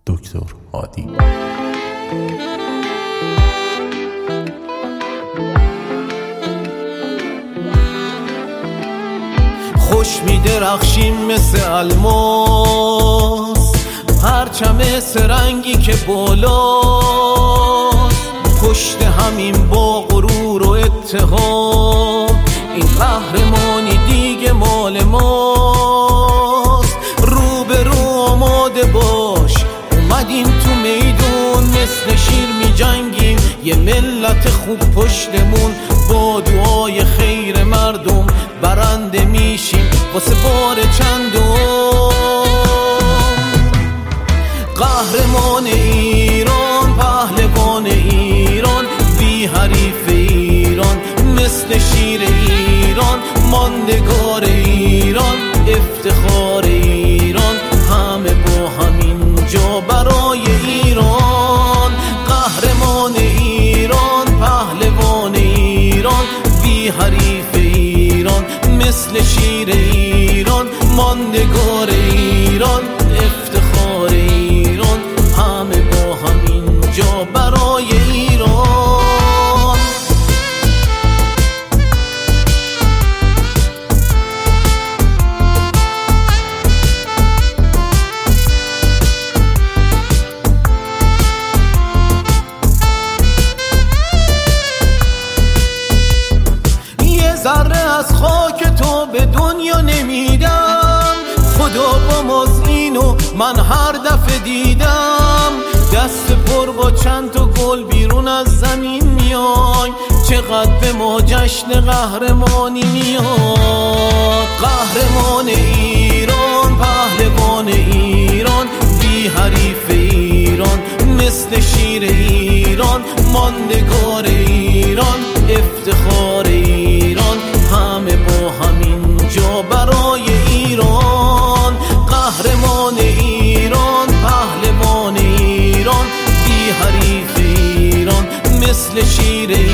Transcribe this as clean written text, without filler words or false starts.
دکتر هادی. خوش می درخشیم مثل الماس، پرچم سرنگی که بالاست، پشت همین با غرور و اتحاد این قهرمانی دیگه مال ماست. رو به رو آماده باش، اومدیم تو میدون مثل شیر می جنگیم، یه ملت خوب پشتمون، با دعای خیر مردم برنده میشیم واسه بار چندم. قهرمان ایران، پهلوان ایران، بی حریف ایران، مثل شیر ایران، ماندگار ایران، افتخار ایران، همه با همین جا برای ایران. قهرمان ایران، پهلوان ایران، بی حریف ایران، مثل شیر ایران، ماندگار ایران، افتخار ایران، همه با همین جا برای ایران. یه ذره از خاک تو به دنیا نمیدم، خدا با ماست اینو من هر دفعه دیدم. دست پر با چند تا گل بیرون از زمین میای، چقدر به ما جشن قهرمانی میاد. قهرمان ایران، پهلوان ایران، بی حریف ایران، مثل شیر ایران، ماندگار ایران، افتخار ایران، همه با همین جا برای ایران. قهرمان ایران، پهلوان ایران، بی حریف ایران، مثل شیر